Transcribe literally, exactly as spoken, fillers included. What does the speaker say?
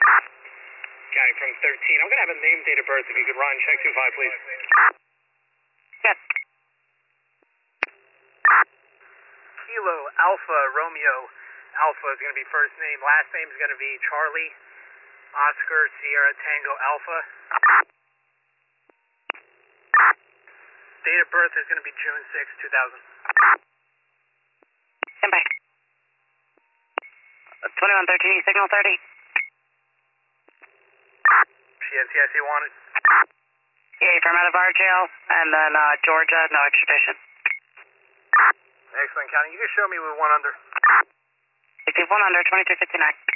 Counting from thirteen. I'm going to have a name, date of birth, if you could run. Check two five, please. Yes. Kilo Alpha Romeo. Alpha is going to be first name. Last name is going to be Charlie Oscar Sierra Tango Alpha. Date of birth is going to be June sixth, two thousand. Stand by. twenty-one thirteen, signal thirty. P N C I C wanted. Yeah, from out of our jail, and then uh, Georgia, no extradition. Excellent, County. You can show me with one under. sixty-one under, twenty-two fifty-nine.